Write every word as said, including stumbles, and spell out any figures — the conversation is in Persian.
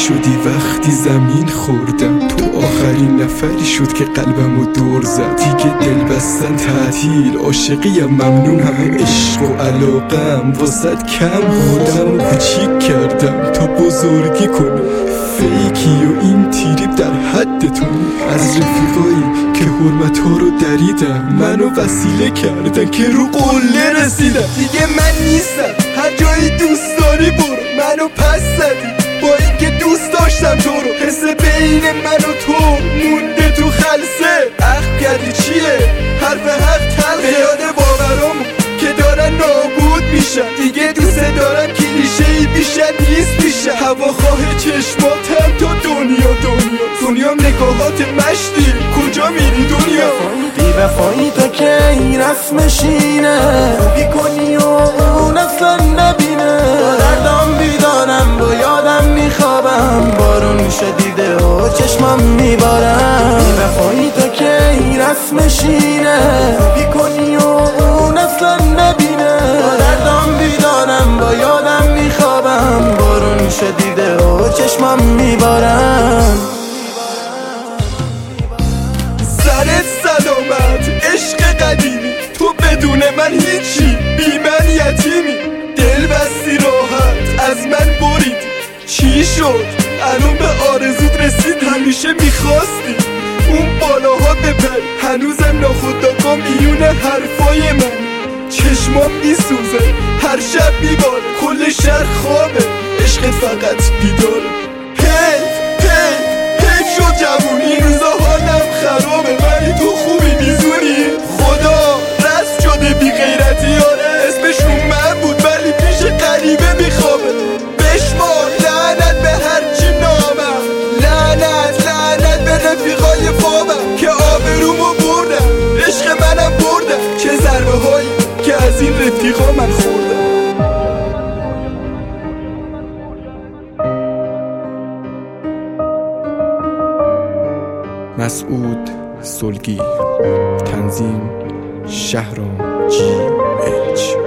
شدی وقتی زمین خوردم، تو آخرین نفری شد که قلبمو دور زد. دیگه دل بستن تعطیل، عاشقیم ممنون، همه عشق و علاقم واسد کم. خودمو کوچیک کردم تا بزرگی کنم، فیکی و این تیریب در حدتون. از رفیقایی که حرمت ها رو دریدم، منو وسیله کردن که رو قله رسیدم. دیگه من نیستم، هر جایی دوست داری برو، منو پس زدی با اینکه دوست داشتم تو رو. حس بین من و تو مونده تو خلصه، عقل کردی چیه؟ حرف حق تلخه. یاد باورامو که دارن نابود میشن، دیگه دوست دارم کلیشه‌ای بیشتر نیست بیشتر. هواخواه چشماتم تا دنیا دنیا دنیام نگاهات مشتی، کجا میری دنیا؟ بی وفایی تا که این رسمشینه، بی کنی و اون اصلا نبینه. با دردام بیدارم، با یادم میخوابم، بارون شدیده و چشمم میبارم. بی وفایی تا که این رسمشینه، بی کنی و اون اصلا نبینه. با دردام بیدارم، با یادم میخوابم، بارون شدیده و چشمم میبارم. سرت سلامت عشق قدیمی، تو بدون من هیچی، بی من یتیمی. دل بستی راحت از من برید، چی شد؟ الان به آرزوت رسید، همیشه میخواستی اون بالاها بپر. هنوزم ناخودآگاه میون حرفای من، چشمام میسوزه هر شب میباره، کل شهر خوابه، عشقت فقط بیداره. حیف حیف حیف شد جوونی، این روزا حالم خرابه، ولی تو خوبی میزونی. خدا رست شده بی غیرتی، آره اسمش رو من بود ولی پیش غریبه میخوابه. بشمار لعنت به هرچی نامم، لعنت لعنت به رفیقای فامم که آبرومو بردم، عشق منم بردم. چه ضربه هایی که از این رفیقا من خوردم. مسعود سلگی، تنظیم شهرام جی اچ.